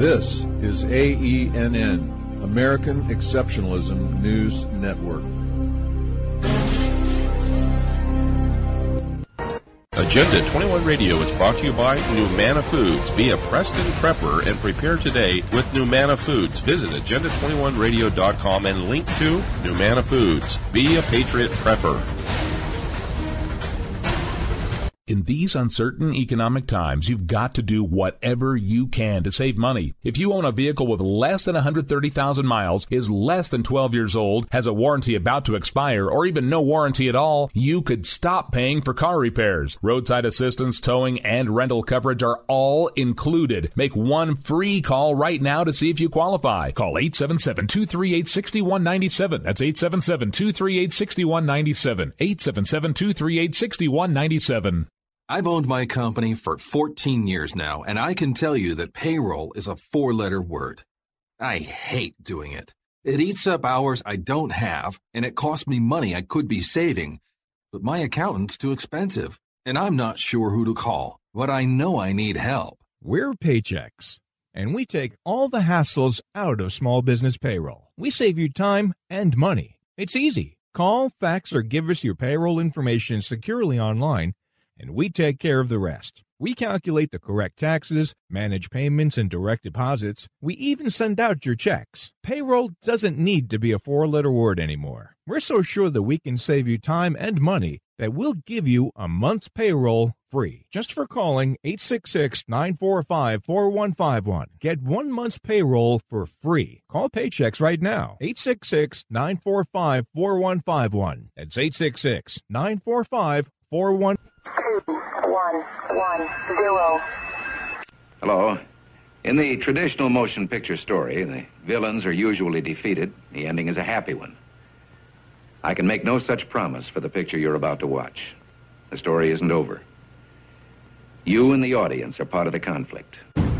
This is AENN, American Exceptionalism News Network. Agenda 21 Radio is brought to you by Numana Foods. Be a Preston prepper and prepare today with Numana Foods. Visit agenda21radio.com and link to Numana Foods. Be a Patriot prepper. In these uncertain economic times, you've got to do whatever you can to save money. If you own a vehicle with less than 130,000 miles, is less than 12 years old, has a warranty about to expire, or even no warranty at all, you could stop paying for car repairs. Roadside assistance, towing, and rental coverage are all included. Make one free call right now to see if you qualify. Call 877-238-6197. That's 877-238-6197. 877-238-6197. I've owned my company for 14 years now, and I can tell you that payroll is a 4-letter word. I hate doing it. It eats up hours I don't have, and it costs me money I could be saving. But my accountant's too expensive, and I'm not sure who to call, but I know I need help. We're Paychex, and we take all the hassles out of small business payroll. We save you time and money. It's easy. Call, fax, or give us your payroll information securely online, and we take care of the rest. We calculate the correct taxes, manage payments and direct deposits. We even send out your checks. Payroll doesn't need to be a 4-letter word anymore. We're so sure that we can save you time and money that we'll give you a month's payroll free just for calling 866-945-4151. Get 1 month's payroll for free. Call Paychex right now. 866-945-4151. That's 866-945-4151. 2110. Hello. In the traditional motion picture story, the villains are usually defeated. The ending is a happy one. I can make no such promise for the picture you're about to watch. The story isn't over. You and the audience are part of the conflict.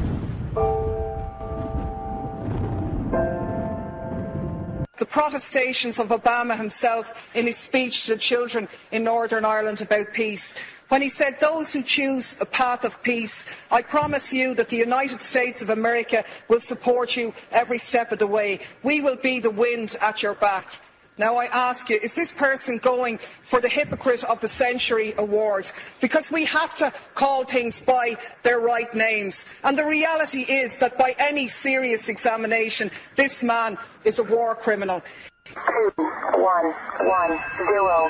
The protestations of Obama himself in his speech to the children in Northern Ireland about peace, when he said, "Those who choose a path of peace, I promise you that the United States of America will support you every step of the way. We will be the wind at your back." Now I ask you, is this person going for the Hypocrite of the Century award? Because we have to call things by their right names. And the reality is that by any serious examination, this man is a war criminal. 2110.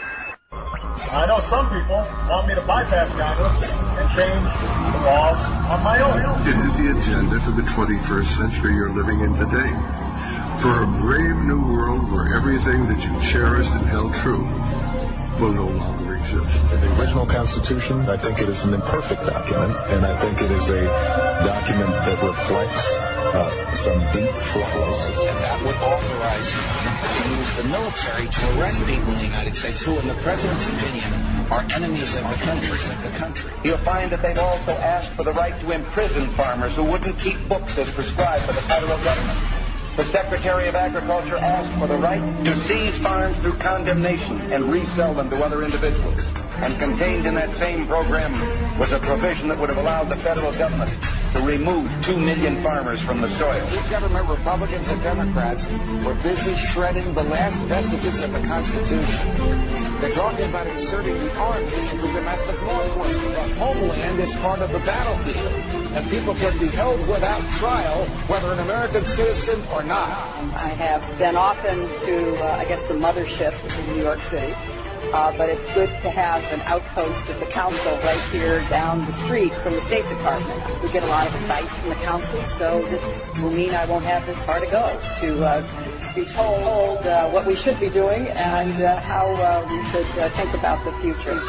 I know some people want me to bypass Congress and change the laws on my own. It is the agenda for the 21st century you're living in today. For a brave new world where everything that you cherished and held true will no longer exist. The original Constitution, I think it is an imperfect document, and I think it is a document that reflects some deep flaws. And that would authorize to use the military to arrest people in the United States who, in the President's opinion, are enemies of the country. You'll find that they've also asked for the right to imprison farmers who wouldn't keep books as prescribed by the federal government. The Secretary of Agriculture asked for the right to seize farms through condemnation and resell them to other individuals. And contained in that same program was a provision that would have allowed the federal government to remove 2 million farmers from the soil. Each government, Republicans and Democrats, were busy shredding the last vestiges of the Constitution. They're talking about inserting the Army into domestic law enforcement. The homeland is part of the battlefield, and people can be held without trial, whether an American citizen or not. I have been often to, the mothership in New York City. But it's good to have an outpost of the council right here down the street from the State Department. We get a lot of advice from the council, so this will mean I won't have this far to go to be told what we should be doing and how we should think about the future.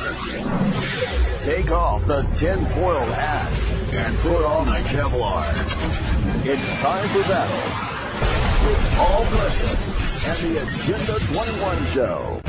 Take off the tin-foil hat and put on the Kevlar. It's time for battle with Paul Preston and the Agenda 21 Show.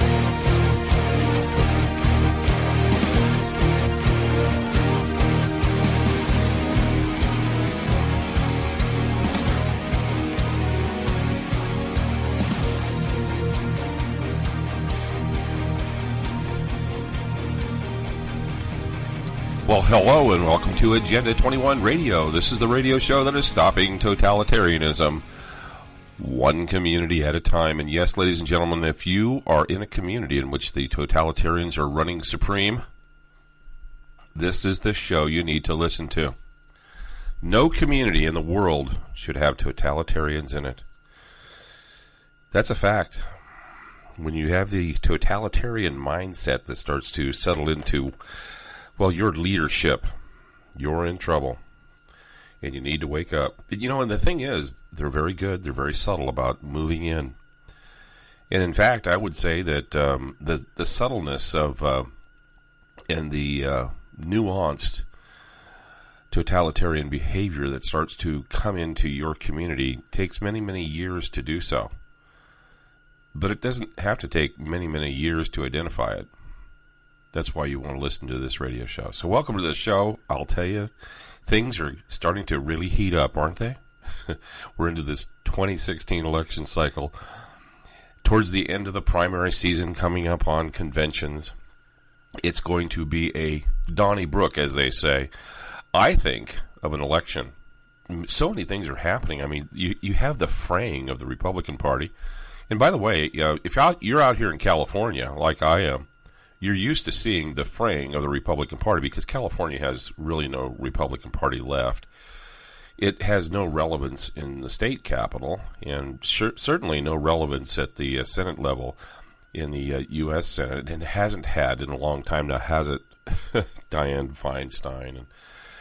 Well, Hello and welcome to Agenda 21 Radio. This is the radio show that is stopping totalitarianism one community at a time. And yes, ladies and gentlemen, if you are in a community in which the totalitarians are running supreme, this is the show you need to listen to. No community in the world should have totalitarians in it. That's a fact. When you have the totalitarian mindset that starts to settle into, well, your leadership, you're in trouble. And you need to wake up. You know, and the thing is, they're very good. They're very subtle about moving in. And in fact, I would say that the subtleness of and the nuanced totalitarian behavior that starts to come into your community takes many, many years to do so. But it doesn't have to take many, many years to identify it. That's why you want to listen to this radio show. So welcome to the show. I'll tell you, things are starting to really heat up, aren't they? We're into this 2016 election cycle. Towards the end of the primary season, coming up on conventions, it's going to be a Donnybrook, as they say, I think, of an election. So many things are happening. I mean, you have the fraying of the Republican Party. And by the way, if you're out here in California, like I am, you're used to seeing the fraying of the Republican Party because California has really no Republican Party left. It has no relevance in the state capitol and certainly no relevance at the Senate level in the U.S. Senate, and it hasn't had in a long time now, has it? Dianne Feinstein and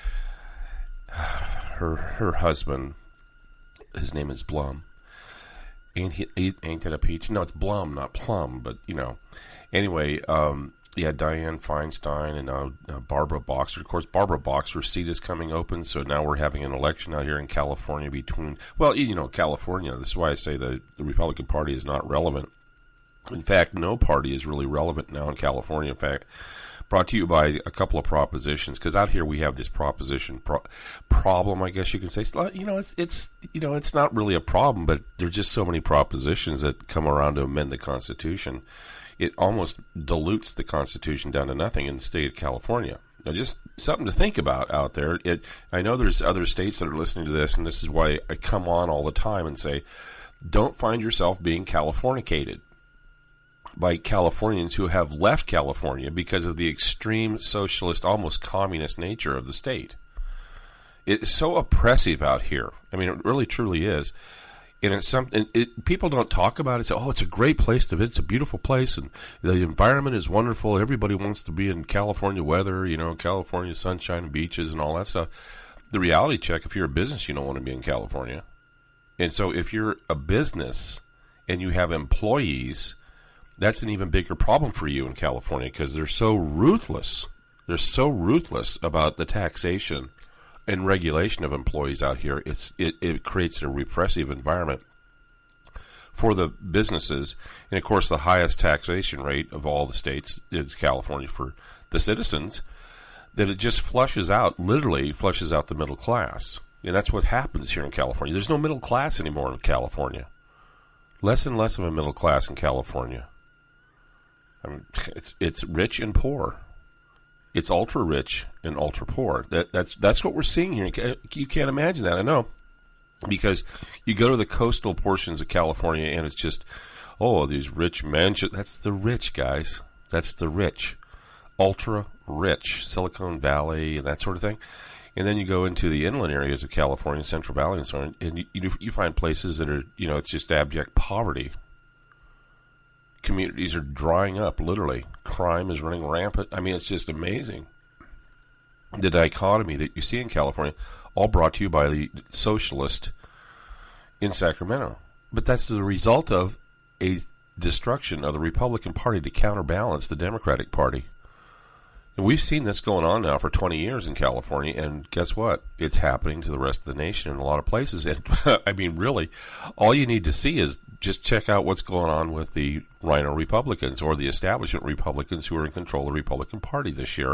her husband, his name is Blum. Ain't that a peach? No, it's Blum, not Plum, but, you know. Anyway, Dianne Feinstein and Barbara Boxer. Of course, Barbara Boxer's seat is coming open, so now we're having an election out here in California between, well, you know, California. This is why I say the Republican Party is not relevant. In fact, no party is really relevant now in California. In fact, brought to you by a couple of propositions, because out here we have this proposition problem, I guess you can say. You know, it's not really a problem, but there's just so many propositions that come around to amend the Constitution. It almost dilutes the Constitution down to nothing in the state of California. Now, just something to think about out there. I know there's other states that are listening to this, and this is why I come on all the time and say, don't find yourself being Californicated by Californians who have left California because of the extreme socialist, almost communist nature of the state. It's so oppressive out here. I mean, it really, truly is. And it's something people don't talk about it. Say, oh, it's a great place to visit. It's a beautiful place, and the environment is wonderful. Everybody wants to be in California weather, you know, California sunshine and beaches and all that stuff. The reality check, if you're a business, you don't want to be in California. And so if you're a business and you have employees, that's an even bigger problem for you in California because they're so ruthless. They're so ruthless about the taxation and regulation of employees out here. It creates a repressive environment for the businesses. And, of course, the highest taxation rate of all the states is California for the citizens, that it just literally flushes out the middle class. And that's what happens here in California. There's no middle class anymore in California. Less and less of a middle class in California. I mean, it's rich and poor. It's ultra rich and ultra poor. That's what we're seeing here. You can't imagine that, I know, because you go to the coastal portions of California and it's just, oh, these rich mansions. That's the rich, guys. That's the rich, ultra rich, Silicon Valley and that sort of thing. And then you go into the inland areas of California, Central Valley, and so on, and you find places that are, you know, it's just abject poverty. Communities are drying up, literally. Crime is running rampant. I mean, it's just amazing. The dichotomy that you see in California, all brought to you by the socialist in Sacramento. But that's the result of a destruction of the Republican Party to counterbalance the Democratic Party. And we've seen this going on now for 20 years in California, and guess what? It's happening to the rest of the nation in a lot of places. And I mean, really, all you need to see is just check out what's going on with the Rhino Republicans or the establishment Republicans who are in control of the Republican Party this year.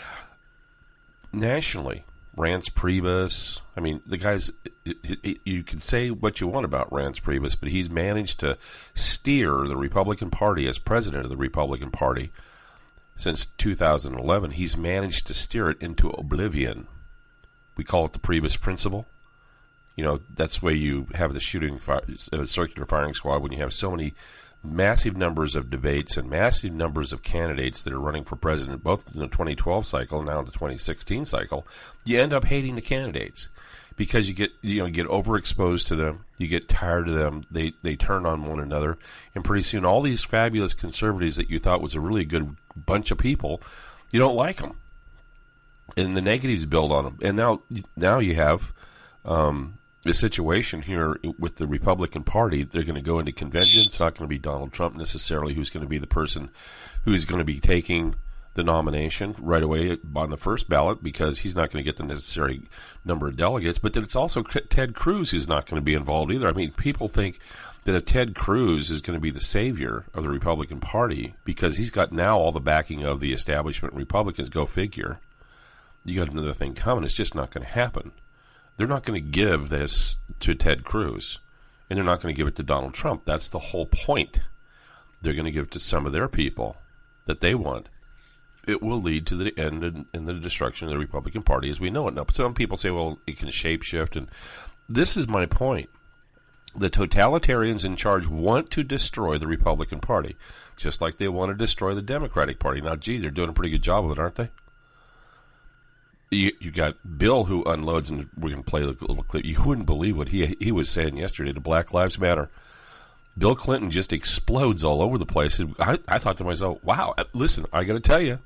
Nationally, Reince Priebus, I mean, the guy's, you can say what you want about Reince Priebus, but he's managed to steer the Republican Party as president of the Republican Party since 2011, he's managed to steer it into oblivion. We call it the Priebus principle. You know, that's the way you have the circular firing squad when you have so many massive numbers of debates and massive numbers of candidates that are running for president, both in the 2012 cycle and now in the 2016 cycle. You end up hating the candidates because you get overexposed to them, you get tired of them, they turn on one another, and pretty soon all these fabulous conservatives that you thought was a really good bunch of people, you don't like them, and the negatives build on them. And now you have the situation here with the Republican Party. They're going to go into convention. It's not going to be Donald Trump necessarily who's going to be the person who's going to be taking the nomination right away on the first ballot, because he's not going to get the necessary number of delegates. But then it's also Ted Cruz who's not going to be involved either. I mean, people think that if Ted Cruz is going to be the savior of the Republican Party because he's got now all the backing of the establishment Republicans, go figure. You got another thing coming. It's just not going to happen. They're not going to give this to Ted Cruz, and they're not going to give it to Donald Trump. That's the whole point. They're going to give it to some of their people that they want. It will lead to the end and the destruction of the Republican Party as we know it now. Some people say, well, it can shapeshift, and this is my point. The totalitarians in charge want to destroy the Republican Party, just like they want to destroy the Democratic Party. Now, gee, they're doing a pretty good job of it, aren't they? You got Bill who unloads, and we're going to play a little clip. You wouldn't believe what he was saying yesterday to Black Lives Matter. Bill Clinton just explodes all over the place. I thought to myself, wow, listen, I got to tell you.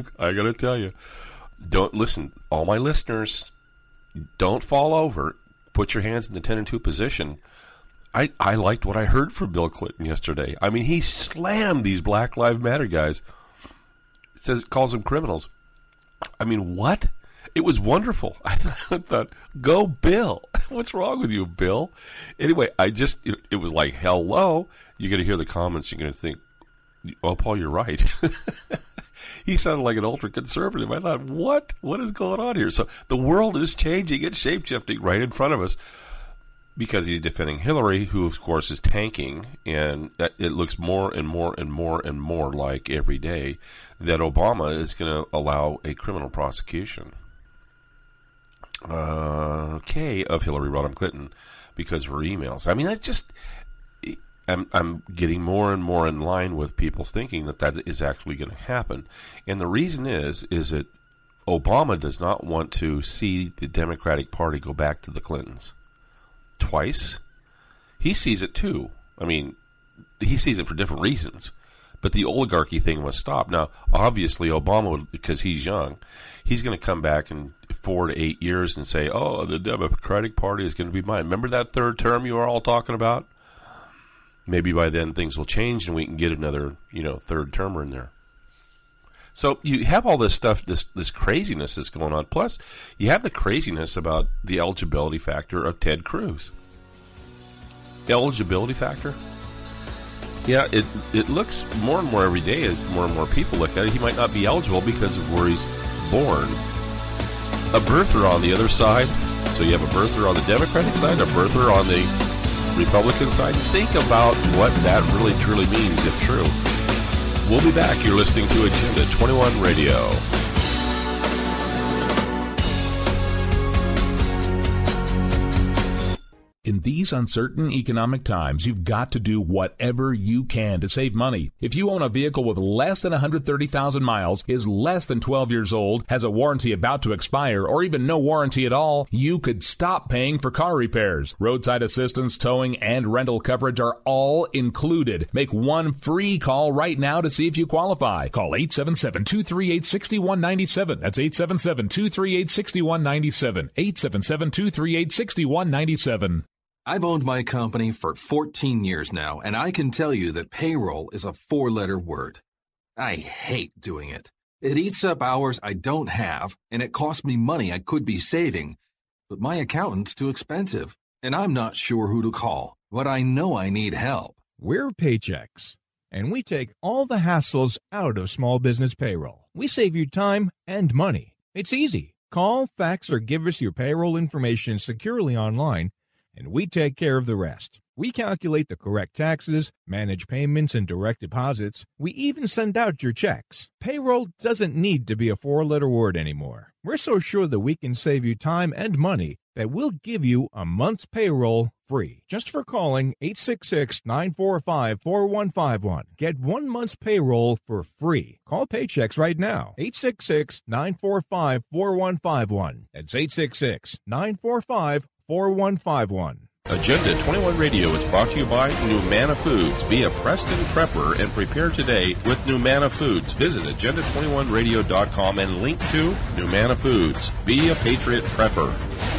Don't listen, all my listeners, don't fall over. Put your hands in the 10 and 2 position. I liked what I heard from Bill Clinton yesterday. I mean, he slammed these Black Lives Matter guys. Calls them criminals. I mean, what? It was wonderful. I thought, go Bill. What's wrong with you, Bill? Anyway, it was like, hello. You're going to hear the comments. You're going to think, oh, Paul, you're right. He sounded like an ultra-conservative. I thought, what? What is going on here? So the world is changing. It's shape-shifting right in front of us because he's defending Hillary, who, of course, is tanking. And it looks more and more and more and more like every day that Obama is going to allow a criminal prosecution of Hillary Rodham Clinton because of her emails. I mean, I'm getting more and more in line with people's thinking that is actually going to happen. And the reason is that Obama does not want to see the Democratic Party go back to the Clintons twice. He sees it too. I mean, he sees it for different reasons. But the oligarchy thing must stop. Now, obviously, Obama, because he's young, he's going to come back in 4 to 8 years and say, oh, the Democratic Party is going to be mine. Remember that third term you were all talking about? Maybe by then things will change and we can get another, third termer in there. So you have all this stuff, this craziness that's going on. Plus, you have the craziness about the eligibility factor of Ted Cruz. The eligibility factor? Yeah, it looks more and more every day as more and more people look at it. He might not be eligible because of where he's born. A birther on the other side. So you have a birther on the Democratic side, a birther on the Republican side. Think about what that really truly means if true. We'll be back. You're listening to Agenda 21 Radio. In these uncertain economic times, you've got to do whatever you can to save money. If you own a vehicle with less than 130,000 miles, is less than 12 years old, has a warranty about to expire, or even no warranty at all, you could stop paying for car repairs. Roadside assistance, towing, and rental coverage are all included. Make one free call right now to see if you qualify. Call 877-238-6197. That's 877-238-6197. 877-238-6197. I've owned my company for 14 years now, and I can tell you that payroll is a 4-letter word. I hate doing it. It eats up hours I don't have, and it costs me money I could be saving. But my accountant's too expensive, and I'm not sure who to call. But I know I need help. We're Paychex, and we take all the hassles out of small business payroll. We save you time and money. It's easy. Call, fax, or give us your payroll information securely online, and we take care of the rest. We calculate the correct taxes, manage payments and direct deposits. We even send out your checks. Payroll doesn't need to be a four-letter word anymore. We're so sure that we can save you time and money that we'll give you a month's payroll free just for calling 866-945-4151. Get 1 month's payroll for free. Call Paychecks right now. 866-945-4151. That's 866-945-4151. Agenda 21 Radio is brought to you by Numana Foods. Be a Preston prepper and prepare today with Numana Foods. Visit agenda21radio.com and link to Numana Foods. Be a Patriot prepper.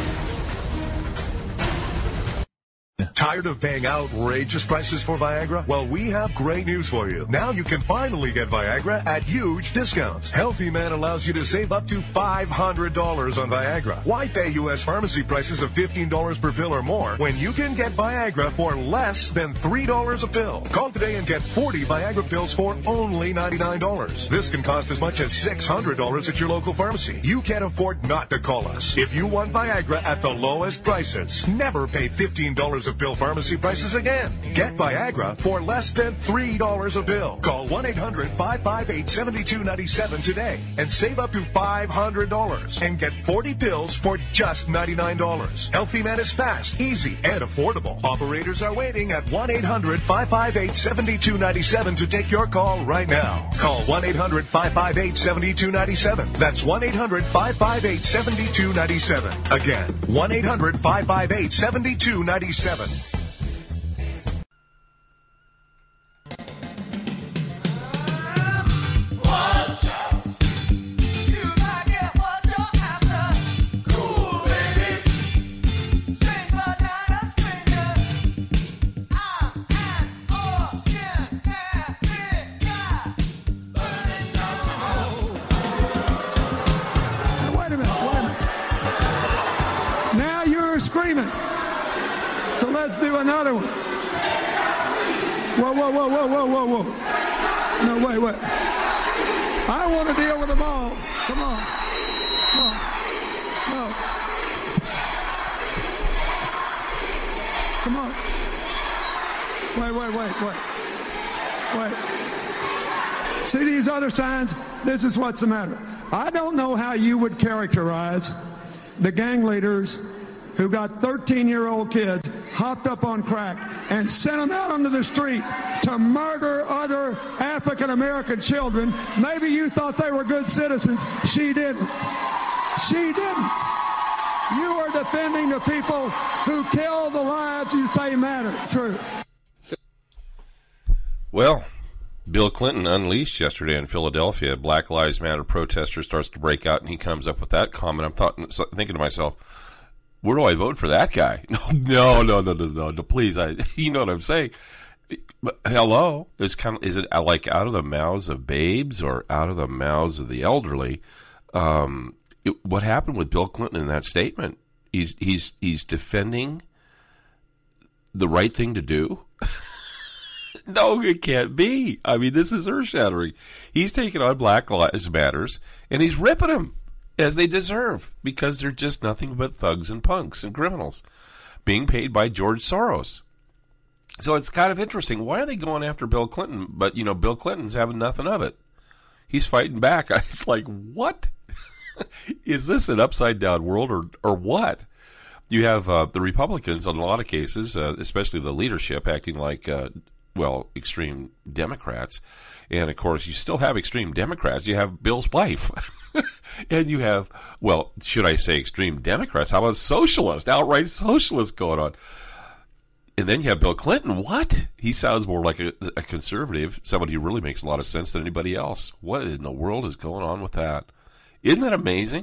Tired of paying outrageous prices for Viagra? Well, we have great news for you. Now you can finally get Viagra at huge discounts. Healthy Man allows you to save up to $500 on Viagra. Why pay U.S. pharmacy prices of $15 per pill or more when you can get Viagra for less than $3 a pill? Call today and get 40 Viagra pills for only $99. This can cost as much as $600 at your local pharmacy. You can't afford not to call us. If you want Viagra at the lowest prices, never pay $15 a pill pharmacy prices again. Get Viagra for less than $3 a pill. Call 1-800-558-7297 today and save up to $500 and get 40 pills for just $99. Healthy Man is fast, easy, and affordable. Operators are waiting at 1-800-558-7297 to take your call right now. Call 1-800-558-7297. That's 1-800-558-7297. Again, 1-800-558-7297. Another one. Whoa. No, wait. I want to deal with them all. Come on. No. Come on. Wait. See these other signs? This is what's the matter. I don't know how you would characterize the gang leaders who got 13-year-old kids hopped up on crack and sent them out onto the street to murder other African-American children. Maybe you thought they were good citizens. She didn't. You are defending the people who kill the lives you say matter. True. Well, Bill Clinton unleashed yesterday in Philadelphia. Black Lives Matter protester starts to break out, and he comes up with that comment. I'm thinking to myself, where do I vote for that guy? No, please. You know what I'm saying. But, hello? Is it like out of the mouths of babes or out of the mouths of the elderly? What happened with Bill Clinton in that statement? He's defending the right thing to do? No, it can't be. I mean, this is earth-shattering. He's taking on Black Lives Matters, and he's ripping them. As they deserve, because they're just nothing but thugs and punks and criminals being paid by George Soros. So it's kind of interesting. Why are they going after Bill Clinton? But, Bill Clinton's having nothing of it. He's fighting back. I'm like, what? Is this an upside-down world or what? You have the Republicans in a lot of cases, especially the leadership, acting like, extreme Democrats. And, of course, you still have extreme Democrats. You have Bill's wife. And you have, should I say extreme Democrats? How about socialists, outright socialists going on? And then you have Bill Clinton. What? He sounds more like a conservative, somebody who really makes a lot of sense than anybody else. What in the world is going on with that? Isn't that amazing?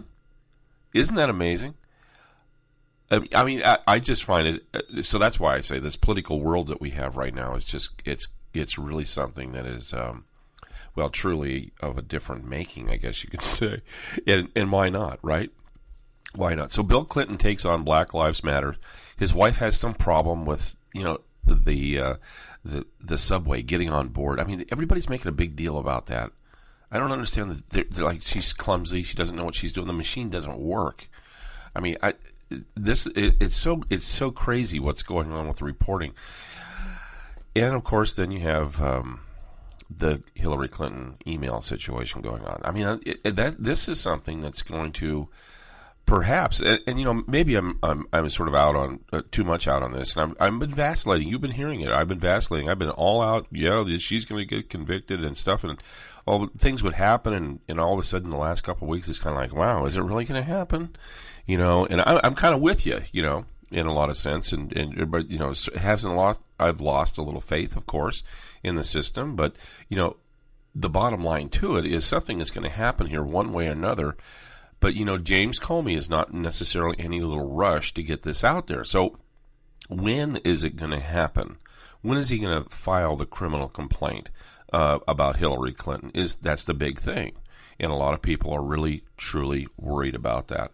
I mean, I just find it, so that's why I say this political world that we have right now is just, it's really something that is, truly of a different making, I guess you could say. And why not, right? Why not? So Bill Clinton takes on Black Lives Matter. His wife has some problem with, the subway getting on board. I mean, everybody's making a big deal about that. I don't understand that they're like, she's clumsy. She doesn't know what she's doing. The machine doesn't work. I mean, it's so crazy what's going on with the reporting. And, of course, then you have the Hillary Clinton email situation going on. I mean, this is something that's going to perhaps, and you know, maybe I'm sort of out on too much out on this, and I've been vacillating. You've been hearing it. I've been vacillating. I've been all out. Yeah, she's going to get convicted and stuff, and all things would happen, and all of a sudden, the last couple of weeks, it's kind of like, wow, is it really going to happen? You know, and I'm kind of with you, you know, in a lot of sense, and but you know, I've lost a little faith, of course, in the system, but you know, the bottom line to it is something is going to happen here one way or another. But, you know, James Comey is not necessarily any little rush to get this out there. So when is it going to happen? When is he going to file the criminal complaint about Hillary Clinton? That's the big thing. And a lot of people are really, truly worried about that.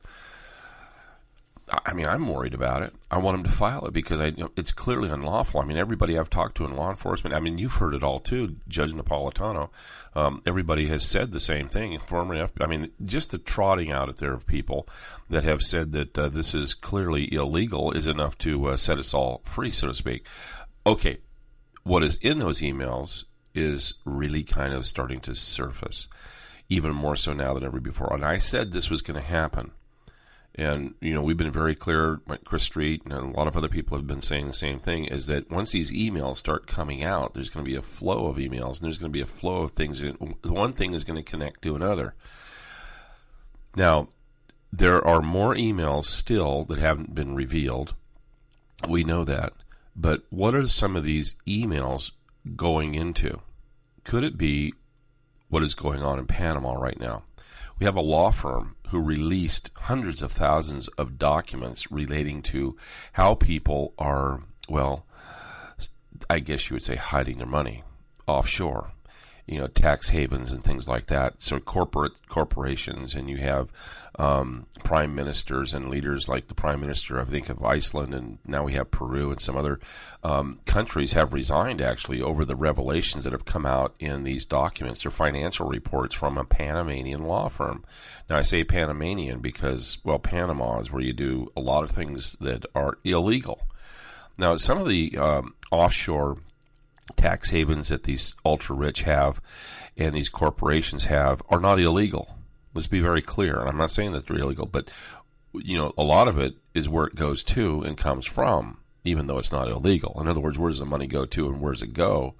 I mean, I'm worried about it. I want him to file it because it's clearly unlawful. I mean, everybody I've talked to in law enforcement, I mean, you've heard it all too, Judge Napolitano. Everybody has said the same thing. I mean, just the trotting out there of people that have said that this is clearly illegal is enough to set us all free, so to speak. Okay, what is in those emails is really kind of starting to surface, even more so now than ever before. And I said this was going to happen. And, you know, we've been very clear, Chris Street and a lot of other people have been saying the same thing, is that once these emails start coming out, there's going to be a flow of emails, and there's going to be a flow of things. One thing is going to connect to another. Now, there are more emails still that haven't been revealed. We know that. But what are some of these emails going into? Could it be what is going on in Panama right now? We have a law firm who released hundreds of thousands of documents relating to how people are, well, I guess you would say hiding their money offshore, you know, tax havens and things like that. So corporations, and you have prime ministers and leaders like the prime minister, I think, of Iceland, and now we have Peru, and some other countries have resigned actually over the revelations that have come out in these documents. They're financial reports from a Panamanian law firm. Now I say Panamanian because, well, Panama is where you do a lot of things that are illegal. Now some of the offshore tax havens that these ultra-rich have and these corporations have are not illegal. Let's be very clear. And I'm not saying that they're illegal, but, you know, a lot of it is where it goes to and comes from, even though it's not illegal. In other words, where does the money go to and where does it go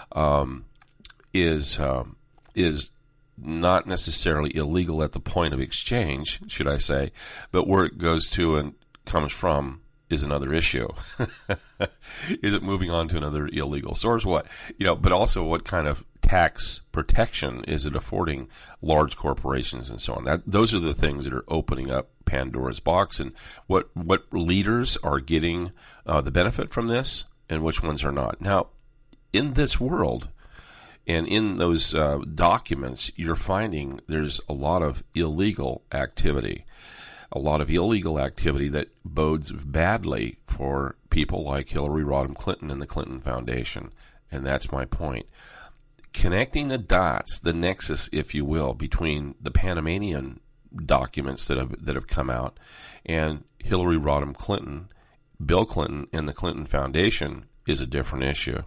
is not necessarily illegal at the point of exchange, should I say, but where it goes to and comes from is another issue. Is it moving on to another illegal source? What, you know, but also what kind of tax protection is it affording large corporations and so on? Those are the things that are opening up Pandora's box, and what leaders are getting the benefit from this and which ones are not. Now, in this world and in those documents, you're finding there's a lot of illegal activity. A lot of illegal activity that bodes badly for people like Hillary Rodham Clinton and the Clinton Foundation. And that's my point. Connecting the dots, the nexus, if you will, between the Panamanian documents that have come out and Hillary Rodham Clinton, Bill Clinton, and the Clinton Foundation is a different issue.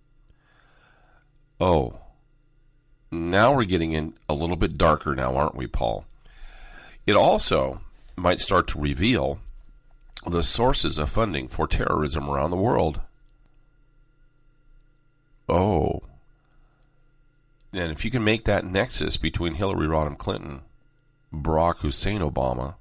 Oh, now we're getting in a little bit darker now, aren't we, Paul? It also might start to reveal the sources of funding for terrorism around the world. Oh. And if you can make that nexus between Hillary Rodham Clinton, Barack Hussein Obama,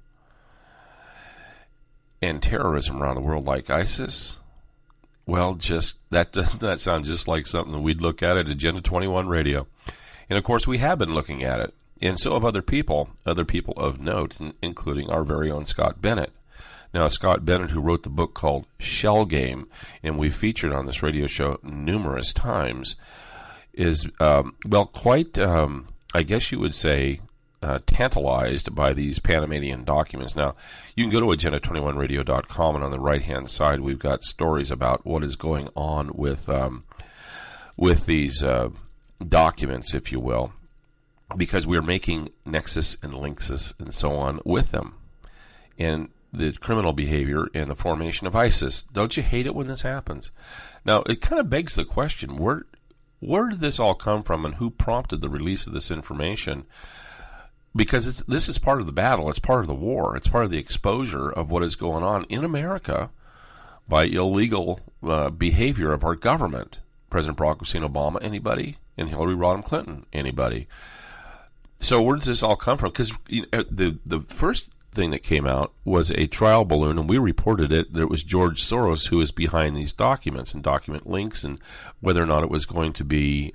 and terrorism around the world like ISIS, well, just that sounds just like something that we'd look at Agenda 21 Radio. And of course we have been looking at it. And so have other people of note, including our very own Scott Bennett. Now, Scott Bennett, who wrote the book called Shell Game, and we've featured on this radio show numerous times, is, quite, I guess you would say, tantalized by these Panamanian documents. Now, you can go to agenda21radio.com, and on the right-hand side, we've got stories about what is going on with these documents, if you will, because we're making nexus and links and so on with them. And the criminal behavior and the formation of ISIS. Don't you hate it when this happens? Now, it kind of begs the question, where did this all come from, and who prompted the release of this information? Because this is part of the battle. It's part of the war. It's part of the exposure of what is going on in America by illegal behavior of our government. President Barack Hussein Obama, anybody? And Hillary Rodham Clinton, anybody? So where does this all come from? Because the first thing that came out was a trial balloon, and we reported it, that it was George Soros who was behind these documents and document links, and whether or not it was going to be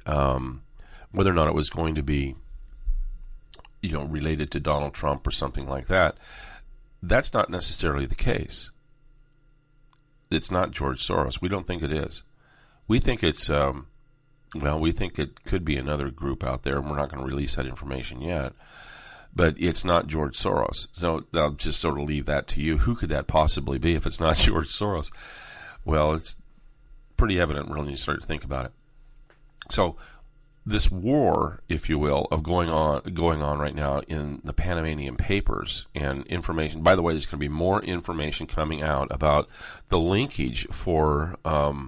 related to Donald Trump or something like that. That's not necessarily the case. It's not George Soros. We don't think it is. We think it's we think it could be another group out there, and we're not going to release that information yet. But it's not George Soros. So I'll just sort of leave that to you. Who could that possibly be if it's not George Soros? Well, it's pretty evident when you start to think about it. So this war, if you will, of going on right now in the Panamanian Papers and information. By the way, there's going to be more information coming out about the linkage for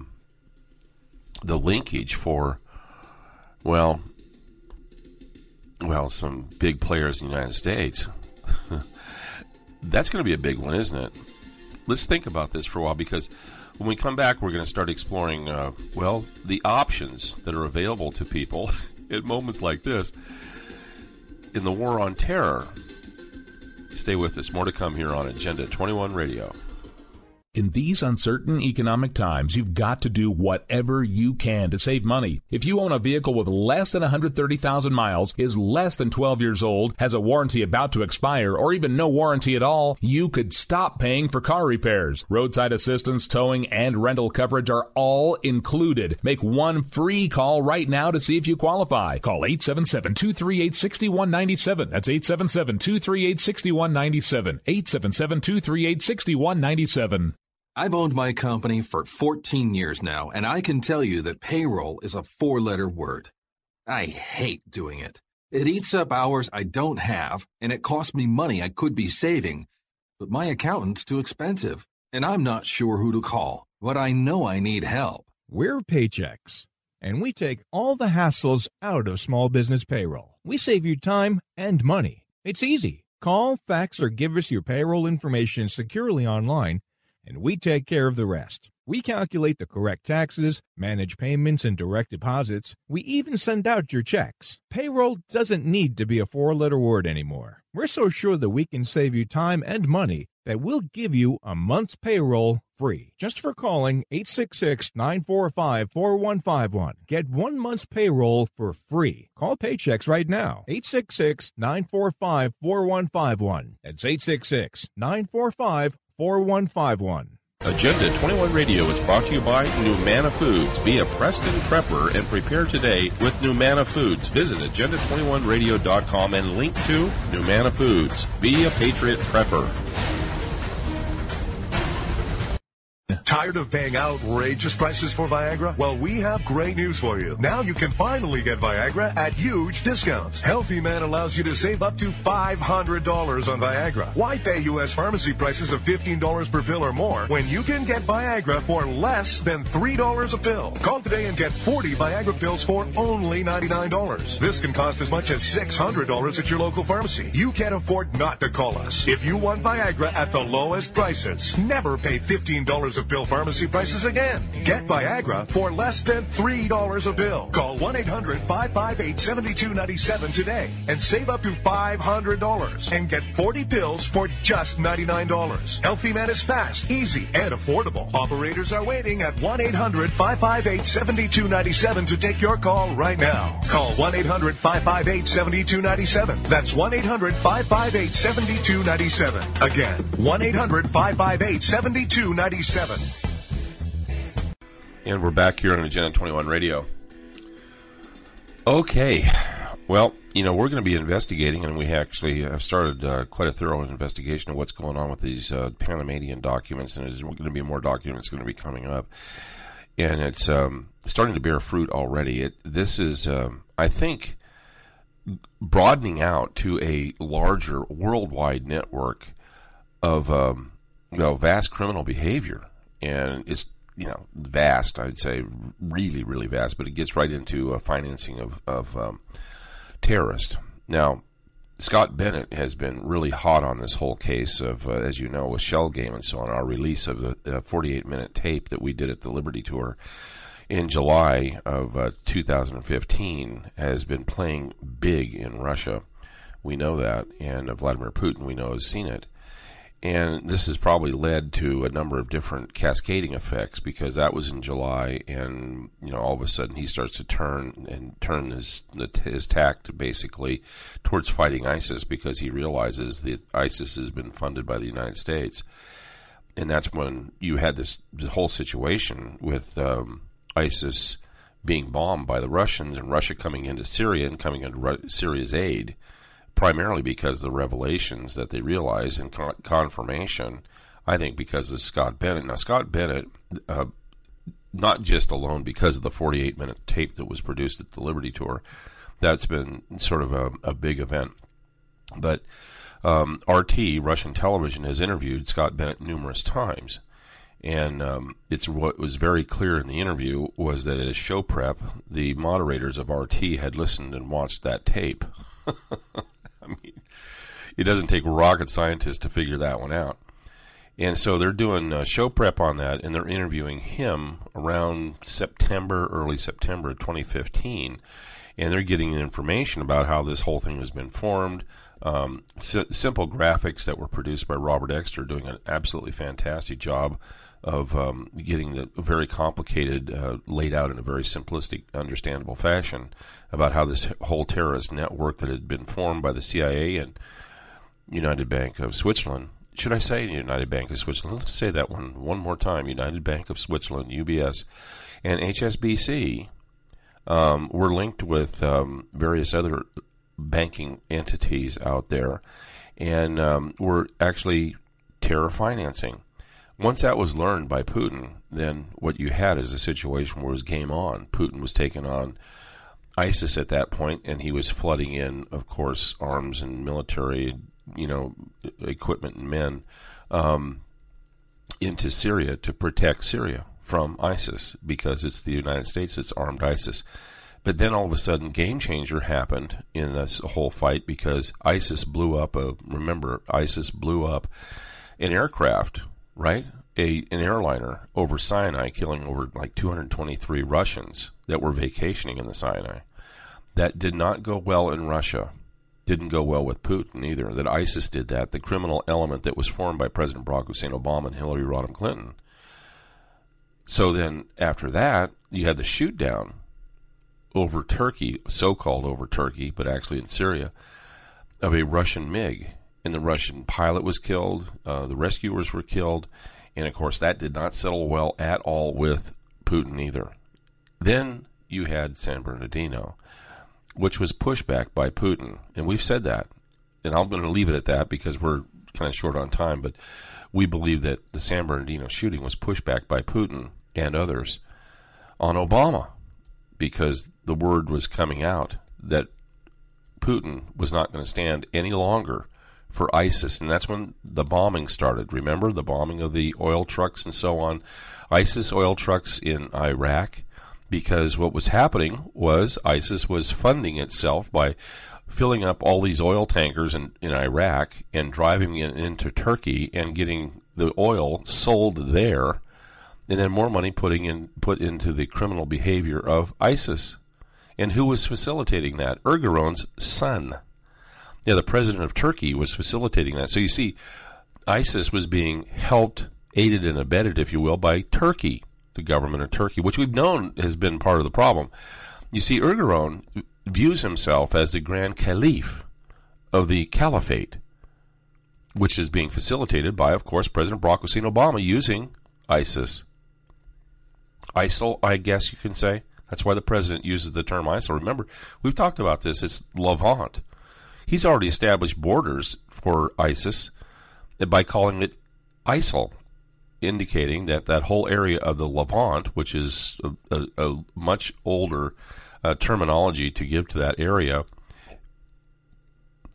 some big players in the United States. That's going to be a big one, isn't it? Let's think about this for a while, because when we come back, we're going to start exploring, the options that are available to people at moments like this in the war on terror. Stay with us. More to come here on Agenda 21 Radio. In these uncertain economic times, you've got to do whatever you can to save money. If you own a vehicle with less than 130,000 miles, is less than 12 years old, has a warranty about to expire, or even no warranty at all, you could stop paying for car repairs. Roadside assistance, towing, and rental coverage are all included. Make one free call right now to see if you qualify. Call 877-238-6197. That's 877-238-6197. 877-238-6197. I've owned my company for 14 years now, and I can tell you that payroll is a 4-letter word. I hate doing it. It eats up hours I don't have, and it costs me money I could be saving. But my accountant's too expensive, and I'm not sure who to call. But I know I need help. We're Paychex, and we take all the hassles out of small business payroll. We save you time and money. It's easy. Call, fax, or give us your payroll information securely online, and we take care of the rest. We calculate the correct taxes, manage payments and direct deposits. We even send out your checks. Payroll doesn't need to be a 4-letter word anymore. We're so sure that we can save you time and money that we'll give you a month's payroll free. Just for calling 866-945-4151. Get 1 month's payroll for free. Call Paychex right now. 866-945-4151. That's 866-945-4151. Agenda 21 Radio is brought to you by Numana Foods. Be a Preston prepper and prepare today with Numana Foods. Visit agenda21radio.com and link to Numana Foods. Be a Patriot prepper. Tired of paying outrageous prices for Viagra? Well, we have great news for you. Now you can finally get Viagra at huge discounts. Healthy Man allows you to save up to $500 on Viagra. Why pay U.S. pharmacy prices of $15 per pill or more when you can get Viagra for less than $3 a pill? Call today and get 40 Viagra pills for only $99. This can cost as much as $600 at your local pharmacy. You can't afford not to call us. If you want Viagra at the lowest prices, never pay $15 a pill pharmacy prices again. Get Viagra for less than $3 a pill. Call 1-800-558-7297 today and save up to $500 and get 40 pills for just $99. Healthy Man is fast, easy, and affordable. Operators are waiting at 1-800-558-7297 to take your call right now. Call 1-800-558-7297. That's 1-800-558-7297. Again, 1-800-558-7297. And we're back here on Agenda 21 Radio. Okay. Well, we're going to be investigating, and we actually have started quite a thorough investigation of what's going on with these Panamanian documents, and there's going to be more documents going to be coming up. And it's starting to bear fruit already. This is, I think, broadening out to a larger worldwide network of vast criminal behavior, and it's vast. I'd say really, really vast. But it gets right into financing of terrorists. Now, Scott Bennett has been really hot on this whole case of, as you know, with Shell Game and so on. Our release of the 48-minute tape that we did at the Liberty Tour in July of 2015 has been playing big in Russia. We know that, and Vladimir Putin, we know, has seen it. And this has probably led to a number of different cascading effects, because that was in July, and all of a sudden he starts to turn his tact basically towards fighting ISIS, because he realizes that ISIS has been funded by the United States. And that's when you had this whole situation with ISIS being bombed by the Russians, and Russia coming into Syria and coming into Syria's aid, primarily because of the revelations that they realized and confirmation, I think, because of Scott Bennett. Now, Scott Bennett, not just alone because of the 48-minute tape that was produced at the Liberty Tour, that's been sort of a big event. But RT, Russian television, has interviewed Scott Bennett numerous times. And what was very clear in the interview was that at a show prep, the moderators of RT had listened and watched that tape. I mean, it doesn't take rocket scientists to figure that one out. And so they're doing show prep on that, and they're interviewing him around early September 2015, and they're getting information about how this whole thing has been formed. Simple graphics that were produced by Robert Exter, doing an absolutely fantastic job of getting the very complicated laid out in a very simplistic, understandable fashion about how this whole terrorist network that had been formed by the CIA and United Bank of Switzerland. Should I say United Bank of Switzerland? Let's say that one more time. United Bank of Switzerland, UBS, and HSBC were linked with various other banking entities out there, and were actually terror financing. Once that was learned by Putin, then what you had is a situation where it was game on. Putin was taking on ISIS at that point, and he was flooding in, of course, arms and military, equipment and men into Syria to protect Syria from ISIS, because it's the United States that's armed ISIS. But then all of a sudden, game changer happened in this whole fight, because ISIS blew up ISIS blew up an aircraft, right? An airliner over Sinai, killing over like 223 Russians that were vacationing in the Sinai. That did not go well in Russia. Didn't go well with Putin either. That ISIS did that, the criminal element that was formed by President Barack Hussein Obama and Hillary Rodham Clinton. So then after that, you had the shoot down over Turkey, so-called over Turkey, but actually in Syria, of a Russian MiG. And the Russian pilot was killed, the rescuers were killed, and of course that did not settle well at all with Putin either. Then you had San Bernardino, which was pushed back by Putin, and we've said that, and I'm going to leave it at that because we're kind of short on time, but we believe that the San Bernardino shooting was pushed back by Putin and others on Obama, because the word was coming out that Putin was not going to stand any longer for ISIS, and that's when the bombing started. Remember the bombing of the oil trucks and so on, ISIS oil trucks in Iraq, because what was happening was ISIS was funding itself by filling up all these oil tankers in Iraq and driving it into Turkey and getting the oil sold there, and then more money put into the criminal behavior of ISIS. And who was facilitating that? Erdogan's son. Yeah, the president of Turkey was facilitating that. So you see, ISIS was being helped, aided and abetted, if you will, by Turkey, the government of Turkey, which we've known has been part of the problem. You see, Erdogan views himself as the Grand Caliph of the Caliphate, which is being facilitated by, of course, President Barack Hussein Obama using ISIS. ISIL, I guess you can say. That's why the president uses the term ISIL. Remember, we've talked about this. It's Levant. He's already established borders for ISIS by calling it ISIL, indicating that that whole area of the Levant, which is a much older terminology to give to that area,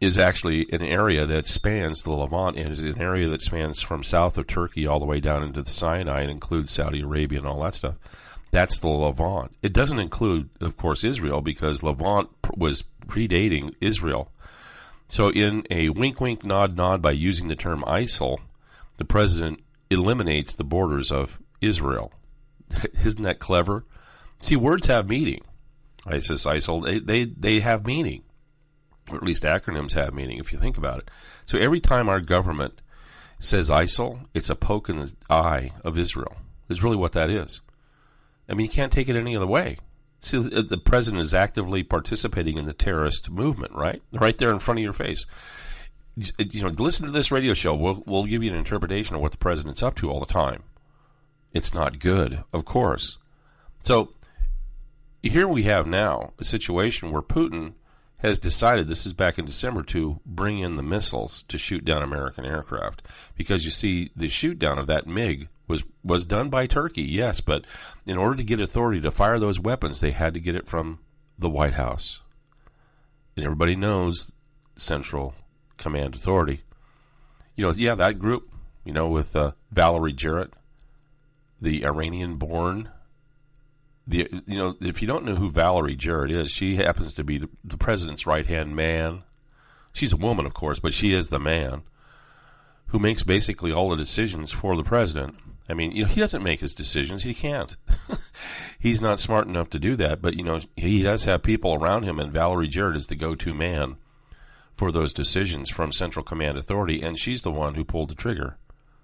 is actually an area that spans the Levant, and is an area that spans from south of Turkey all the way down into the Sinai and includes Saudi Arabia and all that stuff. That's the Levant. It doesn't include, of course, Israel, because Levant was predating Israel. So in a wink-wink, nod-nod by using the term ISIL, the president eliminates the borders of Israel. Isn't that clever? See, words have meaning. ISIS, ISIL, they have meaning. Or at least acronyms have meaning, if you think about it. So every time our government says ISIL, it's a poke in the eye of Israel. Is really what that is. I mean, you can't take it any other way. See, the president is actively participating in the terrorist movement, right? Right there in front of your face. You know, listen to this radio show. We'll give you an interpretation of what the president's up to all the time. It's not good, of course. So here we have now a situation where Putin has decided, this is back in December, to bring in the missiles to shoot down American aircraft. Because you see, the shoot down of that MiG was done by Turkey, yes, but in order to get authority to fire those weapons, they had to get it from the White House. And everybody knows Central Command Authority. You know, yeah, that group, you know, with Valerie Jarrett, the Iranian-born. You know, if you don't know who Valerie Jarrett is, she happens to be the president's right-hand man. She's a woman, of course, but she is the man who makes basically all the decisions for the president. I mean, you know, he doesn't make his decisions. He can't. He's not smart enough to do that. But, you know, he does have people around him, and Valerie Jarrett is the go-to man for those decisions from Central Command Authority, and she's the one who pulled the trigger.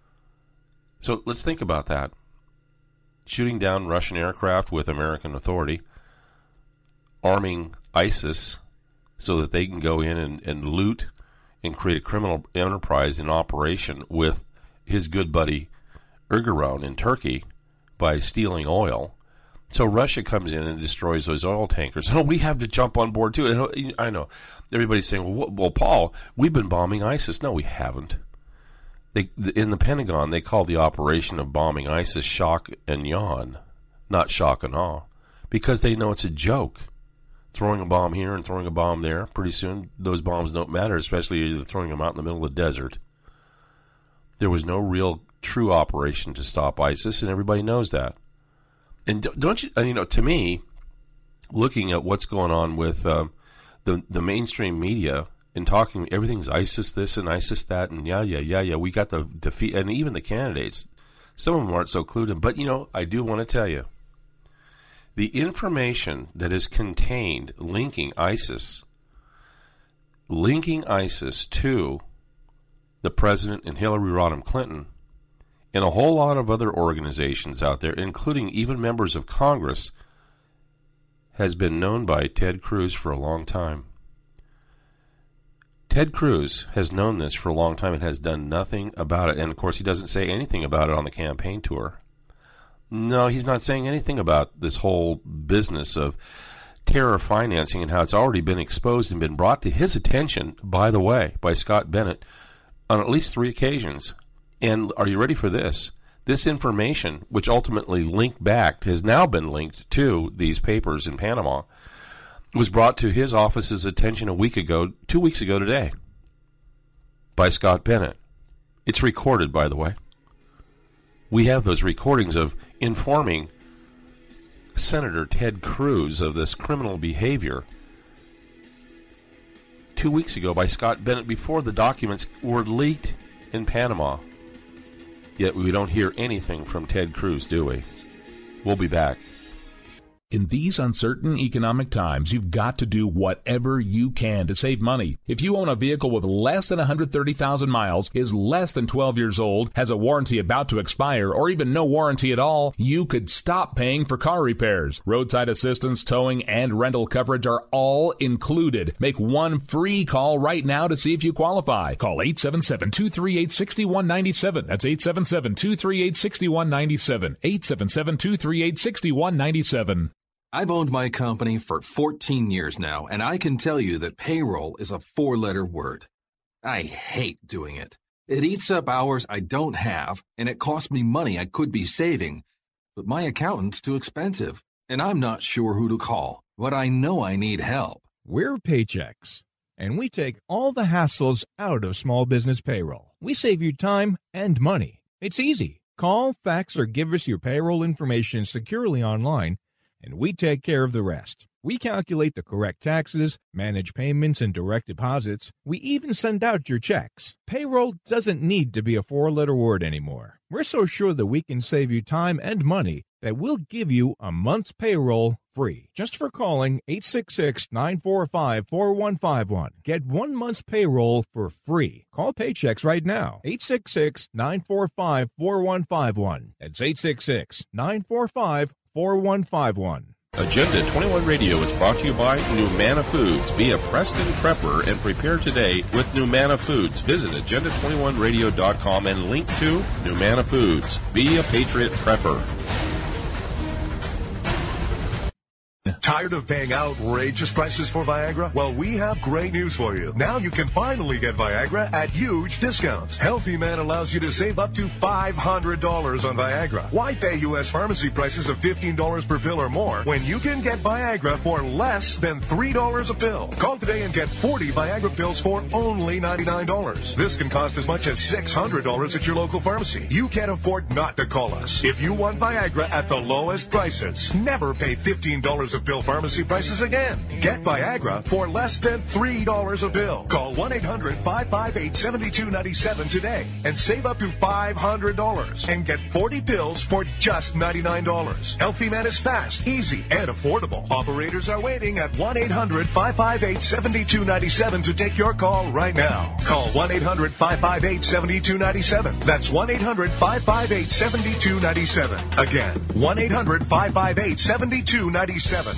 So let's think about that. Shooting down Russian aircraft with American authority, arming ISIS so that they can go in and loot and create a criminal enterprise in operation with his good buddy Erdogan in Turkey by stealing oil. So Russia comes in and destroys those oil tankers. Oh, we have to jump on board too. And I know everybody's saying, well, Paul, we've been bombing ISIS. No, we haven't. In the Pentagon, they call the operation of bombing ISIS shock and yawn, not shock and awe, because they know it's a joke. Throwing a bomb here and throwing a bomb there, pretty soon those bombs don't matter, especially if you're throwing them out in the middle of the desert. There was no real true operation to stop ISIS, and everybody knows that. And don't you, you know, to me, looking at what's going on with the mainstream media and talking, everything's ISIS this and ISIS that, and yeah, we got the defeat, and even the candidates, some of them aren't so clued in. But, you know, I do want to tell you, the information that is contained linking ISIS to the president and Hillary Rodham Clinton and a whole lot of other organizations out there, including even members of Congress, has been known by Ted Cruz for a long time. Ted Cruz has known this for a long time and has done nothing about it. And, of course, he doesn't say anything about it on the campaign tour. No, he's not saying anything about this whole business of terror financing and how it's already been exposed and been brought to his attention, by the way, by Scott Bennett on at least 3 occasions. And are you ready for this? This information, which ultimately linked back, has now been linked to these papers in Panama, was brought to his office's attention 2 weeks ago today, by Scott Bennett. It's recorded, by the way. We have those recordings of informing Senator Ted Cruz of this criminal behavior 2 weeks ago by Scott Bennett before the documents were leaked in Panama. Yet we don't hear anything from Ted Cruz, do we? We'll be back. In these uncertain economic times, you've got to do whatever you can to save money. If you own a vehicle with less than 130,000 miles, is less than 12 years old, has a warranty about to expire, or even no warranty at all, you could stop paying for car repairs. Roadside assistance, towing, and rental coverage are all included. Make one free call right now to see if you qualify. Call 877-238-6197. That's 877-238-6197. 877-238-6197. I've owned my company for 14 years now, and I can tell you that payroll is a 4-letter word. I hate doing it. It eats up hours I don't have, and it costs me money I could be saving. But my accountant's too expensive, and I'm not sure who to call. But I know I need help. We're Paychex. and we take all the hassles out of small business payroll. We save you time and money. It's easy. Call, fax, or give us your payroll information securely online, and we take care of the rest. We calculate the correct taxes, manage payments and direct deposits. We even send out your checks. Payroll doesn't need to be a four-letter word anymore. We're so sure that we can save you time and money that we'll give you a month's payroll free just for calling 866-945-4151. Get 1 month's payroll for free. Call Paychecks right now. 866-945-4151. That's 866-945-4151. Agenda 21 Radio is brought to you by Numana Foods. Be a Preston prepper and prepare today with Numana Foods. Visit agenda21radio.com and link to Numana Foods. Be a Patriot prepper. Tired of paying outrageous prices for Viagra? Well, we have great news for you. Now you can finally get Viagra at huge discounts. Healthy Man allows you to save up to $500 on Viagra. Why pay U.S. pharmacy prices of $15 per pill or more when you can get Viagra for less than $3 a pill? Call today and get 40 Viagra pills for only $99. This can cost as much as $600 at your local pharmacy. You can't afford not to call us. If you want Viagra at the lowest prices, never pay $15 a pill pharmacy prices again. Get Viagra for less than $3 a pill. Call 1-800-558-7297 today and save up to $500 and get 40 pills for just $99. Healthy Man is fast, easy, and affordable. Operators are waiting at 1-800-558-7297 to take your call right now. Call 1-800-558-7297. That's 1-800-558-7297. Again, 1-800-558-7297.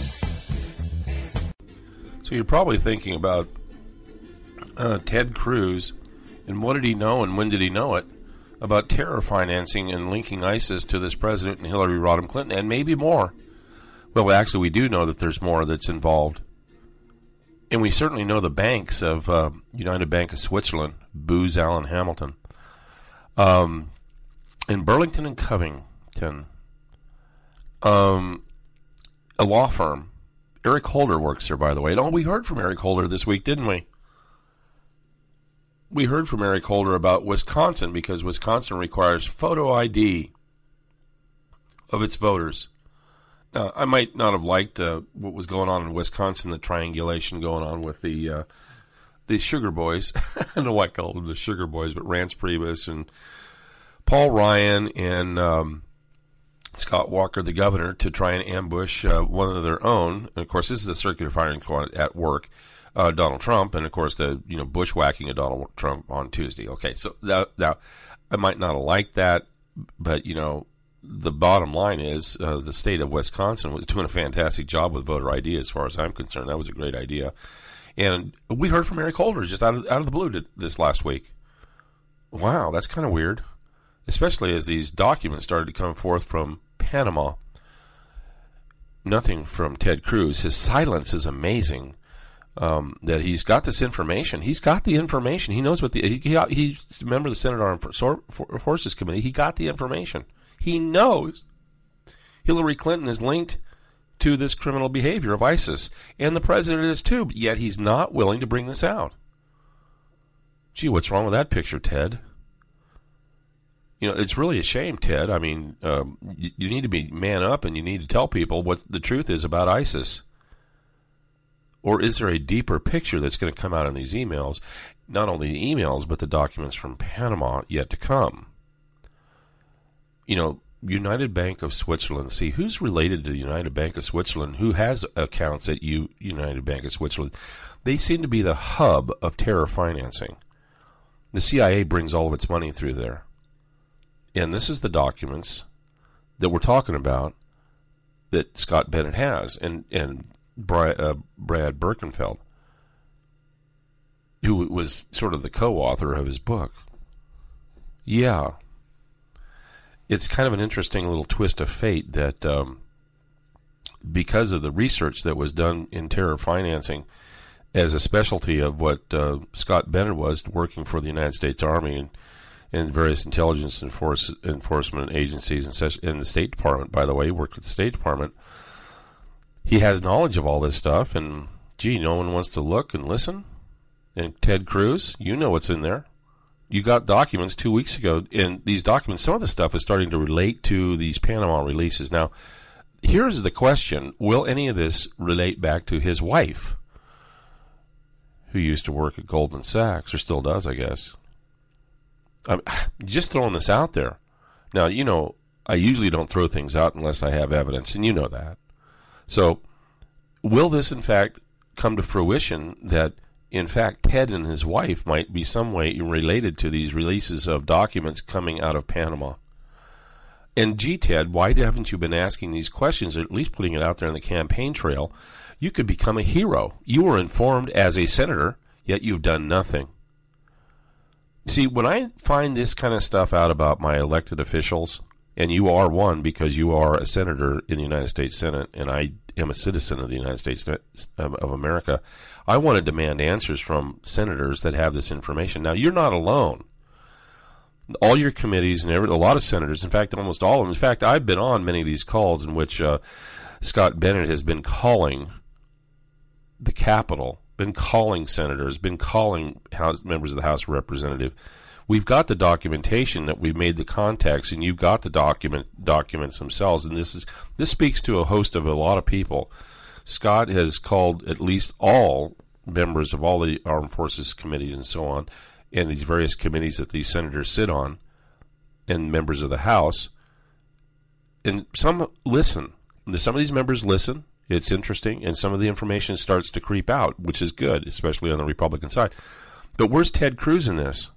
So you're probably thinking about Ted Cruz, and what did he know and when did he know it about terror financing and linking ISIS to this president and Hillary Rodham Clinton, and maybe more. Well, actually, we do know that there's more that's involved. And we certainly know the banks of United Bank of Switzerland, Booz Allen Hamilton, in Burlington and Covington, a law firm. Eric Holder works there, by the way. And we heard from Eric Holder this week, didn't we? We heard from Eric Holder about Wisconsin because Wisconsin requires photo ID of its voters. Now, I might not have liked what was going on in Wisconsin, the triangulation going on with the Sugar Boys. I don't know why I called them the Sugar Boys, but Rance Priebus and Paul Ryan and Scott Walker, the governor, to try and ambush one of their own. And of course, this is a circular firing squad at work, Donald Trump, and of course the bushwhacking of Donald Trump on Tuesday. Okay, so now I might not have liked that, but the bottom line is the state of Wisconsin was doing a fantastic job with voter ID. As far as I'm concerned, that was a great idea. And we heard from Eric Holder just out of the blue this last week. Wow, that's kind of weird. Especially as these documents started to come forth from Panama. Nothing from Ted Cruz. His silence is amazing. That he's got this information. He's got the information. He knows what he's a member of the Senate Armed Forces Committee. He got the information. He knows Hillary Clinton is linked to this criminal behavior of ISIS, and the president is too. But yet he's not willing to bring this out. Gee, what's wrong with that picture, Ted? It's really a shame, Ted. I mean, you need to be man up and you need to tell people what the truth is about ISIS. Or is there a deeper picture that's going to come out in these emails? Not only the emails, but the documents from Panama yet to come. United Bank of Switzerland. See, who's related to the United Bank of Switzerland? Who has accounts at United Bank of Switzerland? They seem to be the hub of terror financing. The CIA brings all of its money through there. And this is the documents that we're talking about that Scott Bennett has, and Brad Birkenfeld, who was sort of the co-author of his book. Yeah. It's kind of an interesting little twist of fate that because of the research that was done in terror financing as a specialty of what Scott Bennett was working for the United States Army and various intelligence enforcement agencies and such, in the State Department, by the way, he worked with the State Department. He has knowledge of all this stuff, and gee, no one wants to look and listen. and Ted Cruz, you know what's in there. You got documents 2 weeks ago, and these documents, some of the stuff is starting to relate to these Panama releases. Now, here's the question. Will any of this relate back to his wife, who used to work at Goldman Sachs, or still does, I guess? I'm just throwing this out there. Now, you know, I usually don't throw things out unless I have evidence, and you know that. So, will this, in fact, come to fruition that, in fact, Ted and his wife might be some way related to these releases of documents coming out of Panama? And gee, Ted, why haven't you been asking these questions, or at least putting it out there on the campaign trail? You could become a hero. You were informed as a senator, yet you've done nothing. See, when I find this kind of stuff out about my elected officials, and you are one because you are a senator in the United States Senate, and I am a citizen of the United States of America, I want to demand answers from senators that have this information. Now, you're not alone. All your committees and a lot of senators, in fact, almost all of them. In fact, I've been on many of these calls in which Scott Bennett has been calling the Capitol, been calling senators, been calling members of the House of Representatives. We've got the documentation that we've made the contacts, and you've got the documents themselves. And this speaks to a host of a lot of people. Scott has called at least all members of all the Armed Forces committees and so on, and these various committees that these senators sit on, and members of the House. And some listen. Some of these members listen. It's interesting, and some of the information starts to creep out, which is good, especially on the Republican side. But where's Ted Cruz in this?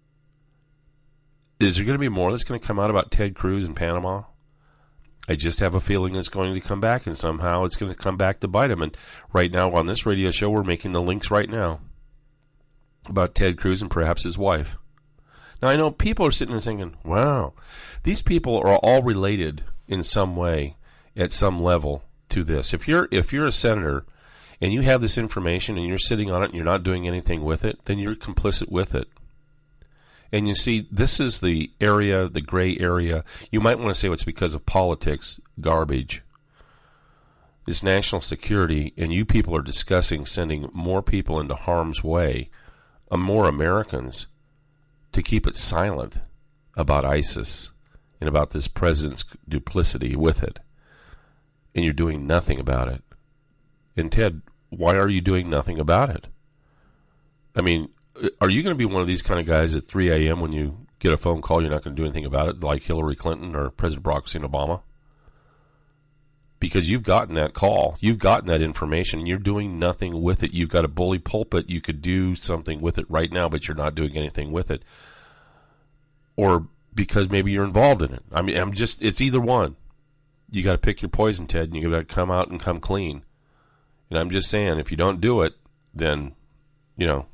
Is there going to be more that's going to come out about Ted Cruz in Panama? I just have a feeling it's going to come back, and somehow it's going to come back to bite him. And right now on this radio show, we're making the links right now about Ted Cruz and perhaps his wife. Now, I know people are sitting there thinking, wow, these people are all related in some way at some level to this. If you're a senator and you have this information and you're sitting on it and you're not doing anything with it, then you're complicit with it. And you see, this is the area, the gray area. You might want to say it's because of politics, garbage. It's national security, and you people are discussing sending more people into harm's way, more Americans, to keep it silent about ISIS and about this president's duplicity with it. And you're doing nothing about it. And Ted, why are you doing nothing about it? I mean, are you going to be one of these kind of guys at 3 a.m. when you get a phone call, you're not going to do anything about it, like Hillary Clinton or President Barack Hussein Obama? Because you've gotten that call. You've gotten that information, and you're doing nothing with it. You've got a bully pulpit. You could do something with it right now, but you're not doing anything with it. Or because maybe you're involved in it. I mean, it's either one. You got to pick your poison, Ted, and you got to come out and come clean. And I'm just saying, if you don't do it, then, you know,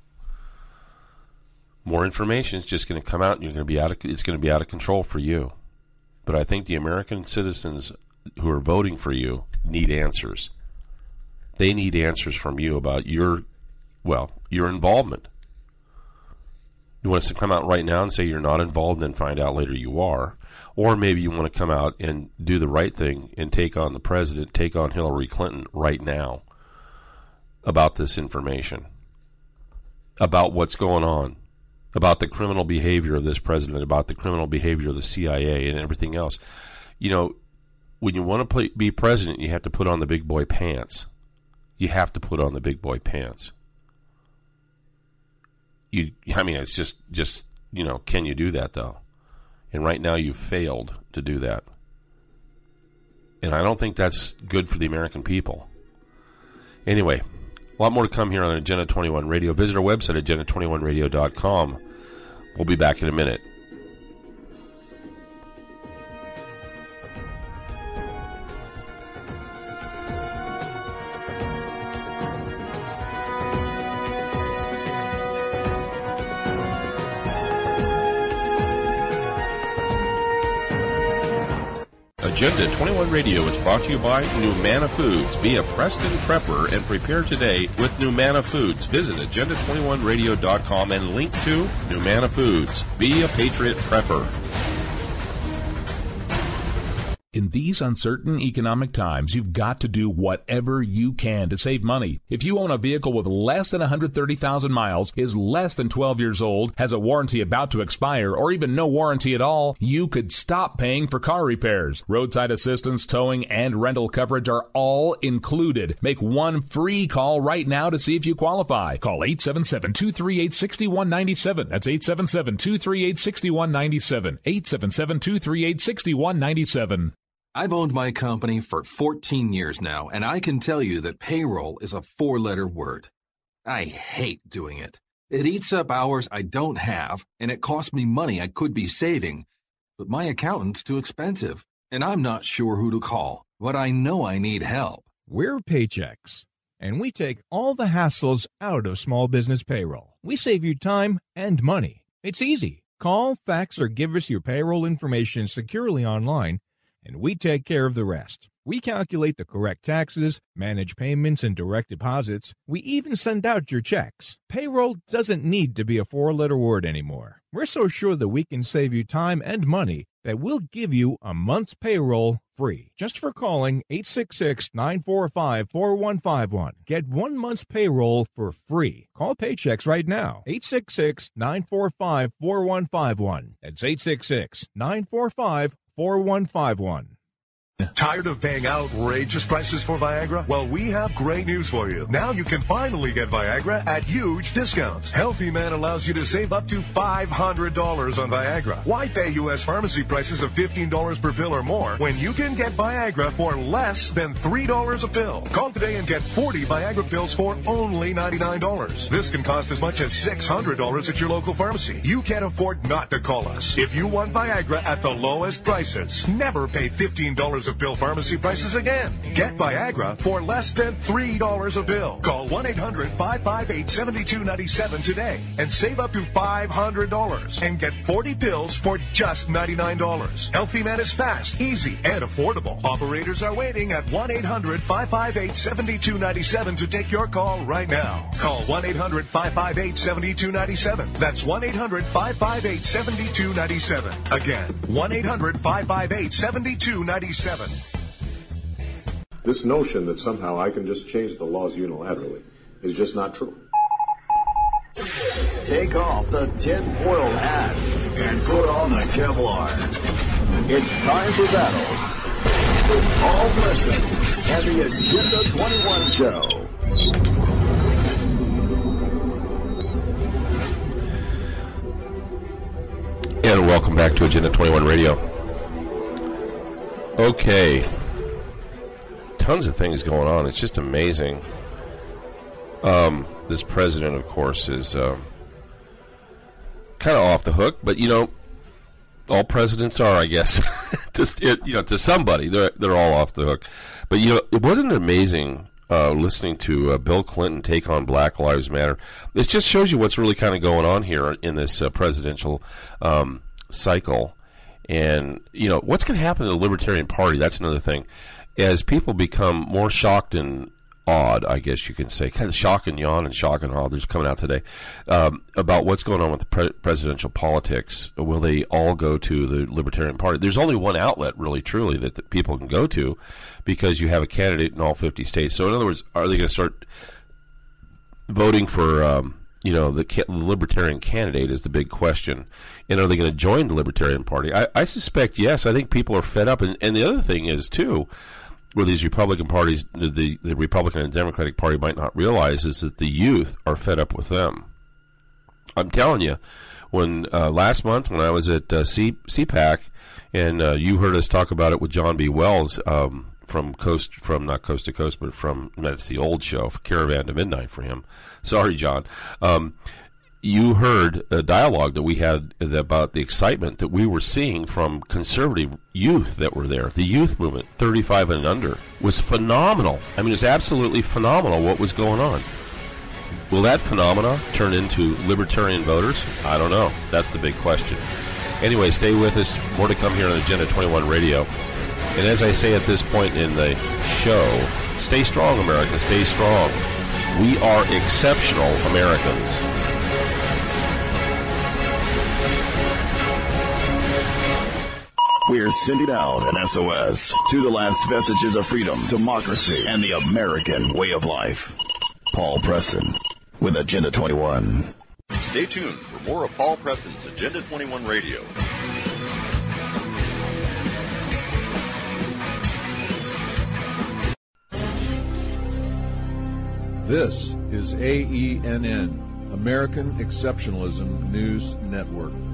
more information is just going to come out, and it's going to be out of control for you. But I think the American citizens who are voting for you need answers. They need answers from you about your involvement. You want us to come out right now and say you're not involved, and then find out later you are. Or maybe you want to come out and do the right thing and take on the president, take on Hillary Clinton right now about this information, about what's going on, about the criminal behavior of this president, about the criminal behavior of the CIA and everything else. You know, when you want to be president, you have to put on the big boy pants. You have to put on the big boy pants. It's just you know, can you do that, though? And right now you've failed to do that. And I don't think that's good for the American people. Anyway, a lot more to come here on Agenda 21 Radio. Visit our website at agenda21radio.com. We'll be back in a minute. Agenda 21 Radio is brought to you by Numana Foods. Be a Preston prepper and prepare today with Numana Foods. Visit agenda21radio.com and link to Numana Foods. Be a Patriot prepper. In these uncertain economic times, you've got to do whatever you can to save money. If you own a vehicle with less than 130,000 miles, is less than 12 years old, has a warranty about to expire, or even no warranty at all, you could stop paying for car repairs. Roadside assistance, towing, and rental coverage are all included. Make one free call right now to see if you qualify. Call 877-238-6197. That's 877-238-6197. 877-238-6197. I've owned my company for 14 years now, and I can tell you that payroll is a four-letter word. I hate doing it. It eats up hours I don't have, and it costs me money I could be saving. But my accountant's too expensive, and I'm not sure who to call, but I know I need help. We're Paychex, and we take all the hassles out of small business payroll. We save you time and money. It's easy. Call, fax, or give us your payroll information securely online, and we take care of the rest. We calculate the correct taxes, manage payments and direct deposits. We even send out your checks. Payroll doesn't need to be a four-letter word anymore. We're so sure that we can save you time and money that we'll give you a month's payroll free just for calling 866-945-4151. Get 1 month's payroll for free. Call Paychex right now. 866-945-4151. That's 866-945-4151. Tired of paying outrageous prices for Viagra? Well, we have great news for you. Now you can finally get Viagra at huge discounts. Healthy Man allows you to save up to $500 on Viagra. Why pay U.S. pharmacy prices of $15 per pill or more when you can get Viagra for less than $3 a pill? Call today and get 40 Viagra pills for only $99. This can cost as much as $600 at your local pharmacy. You can't afford not to call us. If you want Viagra at the lowest prices, never pay $15 a pill pharmacy prices again. Get Viagra for less than $3 a pill. Call 1-800-558-7297 today and save up to $500 and get 40 pills for just $99. Healthy Man is fast, easy, and affordable. Operators are waiting at 1-800-558-7297 to take your call right now. Call 1-800-558-7297. That's 1-800-558-7297. Again, 1-800-558-7297. This notion that somehow I can just change the laws unilaterally is just not true. Take off the tinfoil hat and put on the Kevlar. It's time for battle with Paul Preston and the Agenda 21 Show. And welcome back to Agenda 21 Radio. Okay. Tons of things going on. It's just amazing. This president, of course, is kind of off the hook, but all presidents are, I guess. To somebody, they're all off the hook. But it wasn't amazing listening to Bill Clinton take on Black Lives Matter. This just shows you what's really kind of going on here in this presidential cycle. And, what's going to happen to the Libertarian Party? That's another thing. As people become more shocked and awed, I guess you can say, kind of shock and yawn and shock and awe, there's coming out today, about what's going on with the presidential politics. Will they all go to the Libertarian Party? There's only one outlet, really, truly, that people can go to because you have a candidate in all 50 states. So, in other words, are they going to start voting for the Libertarian candidate is the big question. And are they going to join the Libertarian Party? I suspect yes. I think people are fed up. And the other thing is, too, where these Republican parties, the Republican and Democratic Party might not realize, is that the youth are fed up with them. I'm telling you, when last month when I was at CPAC, and you heard us talk about it with John B. Wells, from not Coast to Coast, but that's the old show, Caravan to Midnight for him. Sorry, John. You heard a dialogue that we had about the excitement that we were seeing from conservative youth that were there. The youth movement, 35 and under, was phenomenal. I mean, it was absolutely phenomenal what was going on. Will that phenomena turn into libertarian voters? I don't know. That's the big question. Anyway, stay with us. More to come here on Agenda 21 Radio. And as I say at this point in the show, stay strong, America. Stay strong. We are exceptional Americans. We're sending out an SOS to the last vestiges of freedom, democracy, and the American way of life. Paul Preston with Agenda 21. Stay tuned for more of Paul Preston's Agenda 21 Radio. This is AENN, American Exceptionalism News Network.